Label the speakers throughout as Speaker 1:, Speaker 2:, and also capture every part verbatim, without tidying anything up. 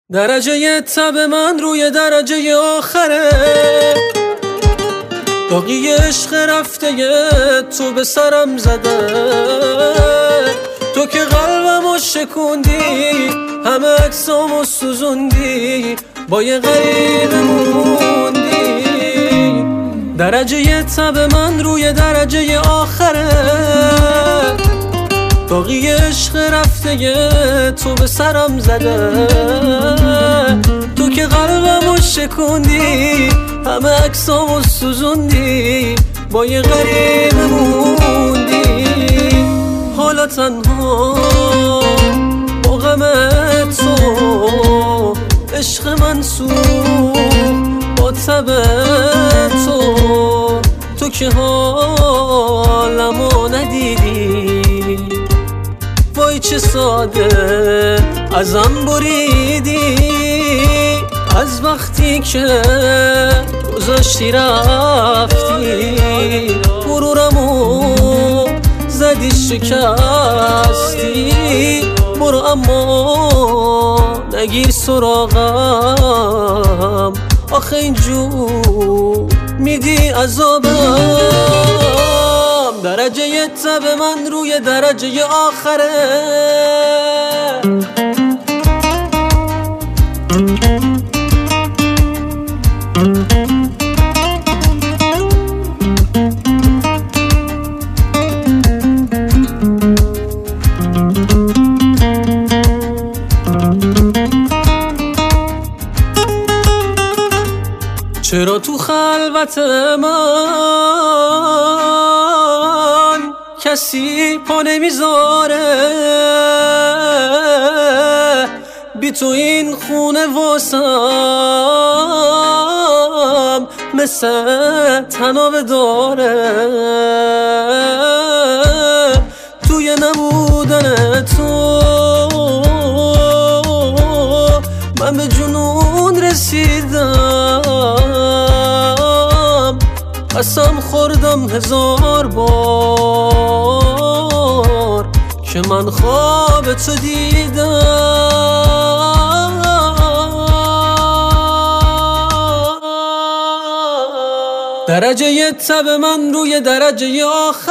Speaker 1: درجه تب من روی درجه آخره، داغی عشق رفته تو به سرم زده. تو که قلبمو شکوندی، همه عکسامو سوزوندی، با یه غریبه موندی. درجه تب من روی درجه آخره، داغی عشق رفته تو به سرم زده. تو که قلبمو شکوندی، همه عکسامو سوزوندی، با یه غریبه موندی. حالا تنها با غم تو، عشق من سوخت با تب تو. تو که حالمو ندیدی، وای چه ساده ازم بریدی. از وقتی که گذاشتی رفتی، غرورمو زدی شکستی. برو اما نگیر سراغم، آخه اینجور میدی عذابم. درجه تب من روی درجه آخره، چرا تو خلوت من کسی پا نمیذاره؟ بی تو این خونه واسم مثل تنابه داره. توی نبودن تو من به جنون رسیدم. قسم خوردم هزار بار که من خواب تو دیدم. درجه تب من روی درجه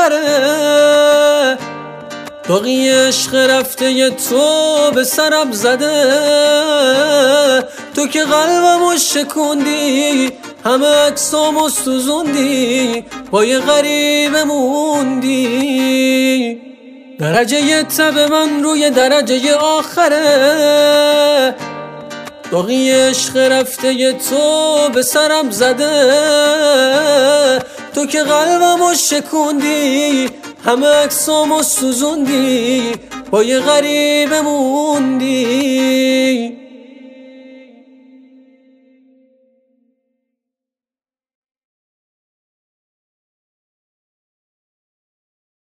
Speaker 1: آخره، داغی عشق رفته تو به سرم زده. تو که قلبمو شکوندی، همه عکسامو سوزوندی، با یه غریبه موندی. درجه تب من روی درجه آخره، داغی عشق رفته تو به سرم زده. تو که قلبمو شکوندی، همه عکسامو سوزوندی، با یه غریبه موندی.